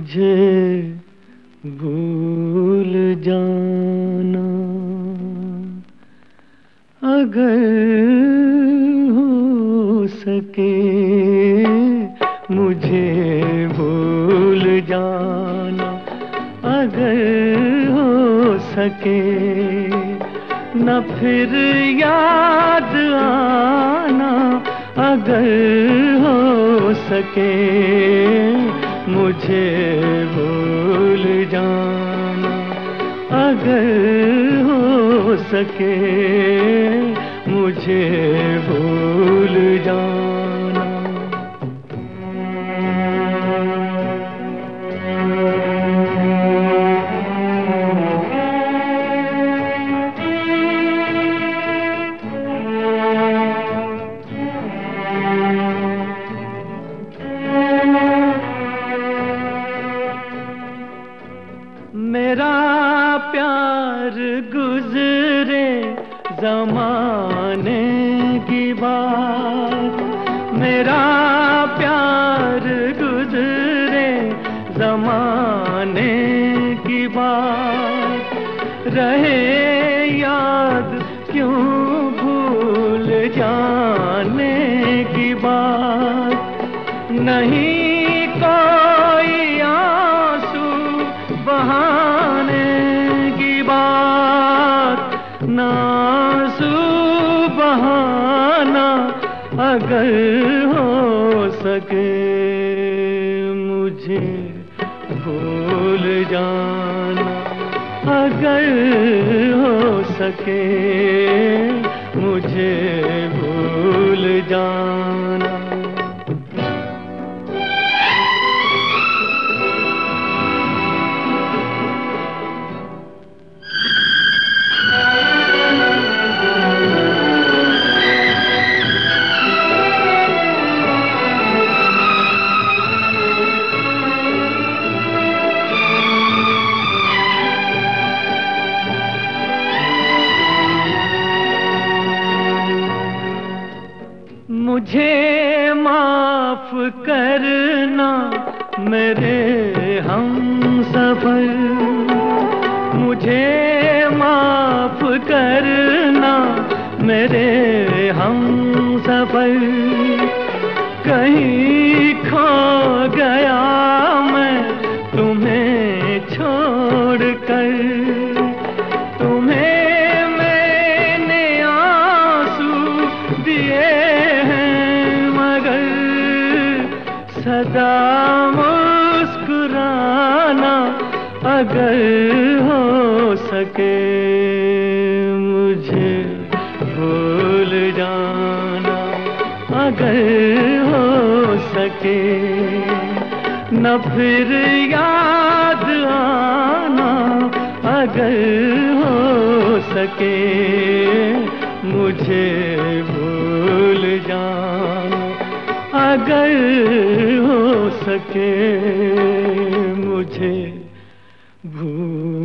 मुझे भूल जाना अगर हो सके, मुझे भूल जाना अगर हो सके, न फिर याद आना अगर हो सके, मुझे भूल जाना अगर हो सके, मुझे भूल जाना। मेरा प्यार गुजरे ज़माने की बात, मेरा प्यार गुजरे ज़माने की बात, रहे याद क्यों भूल जाने की बात। नहीं कोई आंसू बहाने की बात, ना आंसू बहाना अगर हो सके, मुझे भूल जाना अगर हो सके, मुझे भूल जाना। मुझे माफ करना मेरे हमसफर, मुझे माफ करना मेरे हमसफर, कहीं खो गया मैं तुम्हें छोड़कर, तुम्हें मैंने आंसू दिए सदा मुस्कुराना अगर हो सके, मुझे भूल जाना अगर हो सके, न फिर याद आना अगर हो सके, मुझे भूल जाना अगर हो सके, मुझे भूल